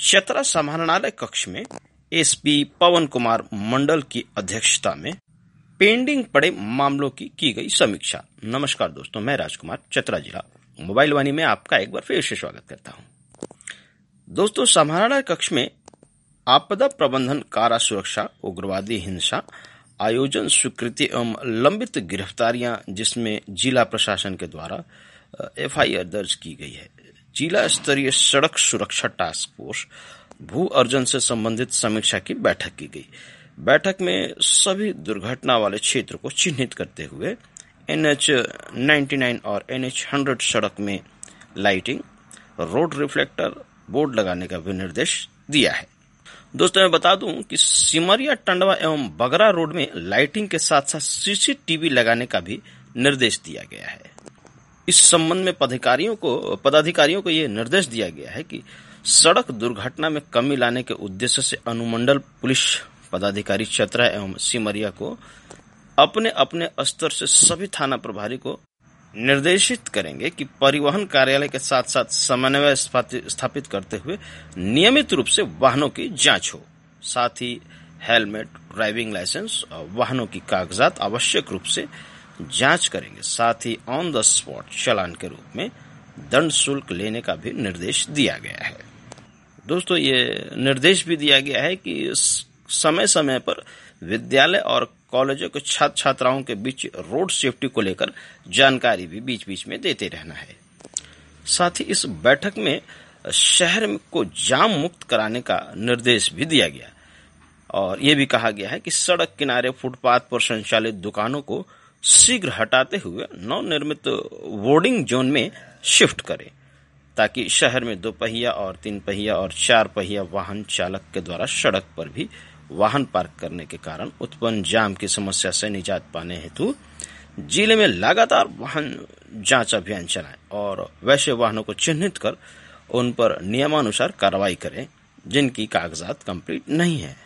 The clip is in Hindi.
चतरा समाहरणालय कक्ष में एसपी पवन कुमार मंडल की अध्यक्षता में पेंडिंग पड़े मामलों की गई समीक्षा। नमस्कार दोस्तों, मैं राजकुमार चतरा जिला मोबाइल वाणी में आपका एक बार फिर से स्वागत करता हूं। दोस्तों, समाहरणालय कक्ष में आपदा प्रबंधन, कारा सुरक्षा, उग्रवादी हिंसा, आयोजन स्वीकृति एवं लंबित गिरफ्तारियां, जिसमें जिला प्रशासन के द्वारा एफआईआर दर्ज की गई है। जिला स्तरीय सड़क सुरक्षा टास्क फोर्स भू अर्जन से संबंधित समीक्षा की बैठक की गई। बैठक में सभी दुर्घटना वाले क्षेत्र को चिन्हित करते हुए NH 99 और NH 100 सड़क में लाइटिंग, रोड रिफ्लेक्टर बोर्ड लगाने का भी निर्देश दिया है। दोस्तों, मैं बता दूं कि सिमरिया, टंडवा एवं बगरा रोड में लाइटिंग के साथ साथ CCTV लगाने का भी निर्देश दिया गया है। इस संबंध में पदाधिकारियों को यह निर्देश दिया गया है कि सड़क दुर्घटना में कमी लाने के उद्देश्य से अनुमंडल पुलिस पदाधिकारी चतरा एवं सिमरिया को अपने अपने स्तर से सभी थाना प्रभारी को निर्देशित करेंगे कि परिवहन कार्यालय के साथ साथ समन्वय स्थापित करते हुए नियमित रूप से वाहनों की जांच हो। साथ ही हेलमेट, ड्राइविंग लाइसेंस और वाहनों की कागजात आवश्यक रूप से जांच करेंगे। साथ ही ऑन द स्पॉट चालान के रूप में दंड शुल्क लेने का भी निर्देश दिया गया है। दोस्तों, ये निर्देश भी दिया गया है कि समय समय पर विद्यालय और कॉलेजों के छात्र छात्राओं के बीच रोड सेफ्टी को लेकर जानकारी भी बीच बीच में देते रहना है। साथ ही इस बैठक में शहर को जाम मुक्त कराने का निर्देश भी दिया गया और ये भी कहा गया है कि सड़क किनारे फुटपाथ पर संचालित दुकानों को शीघ्र हटाते हुए नवनिर्मित वोर्डिंग जोन में शिफ्ट करें, ताकि शहर में 2 पहिया और 3 पहिया और 4 पहिया वाहन चालक के द्वारा सड़क पर भी वाहन पार्क करने के कारण उत्पन्न जाम की समस्या से निजात पाने हेतु जिले में लगातार वाहन जांच अभियान चलाएं और वैसे वाहनों को चिन्हित कर उन पर नियमानुसार कार्रवाई करें जिनकी कागजात कंप्लीट नहीं है।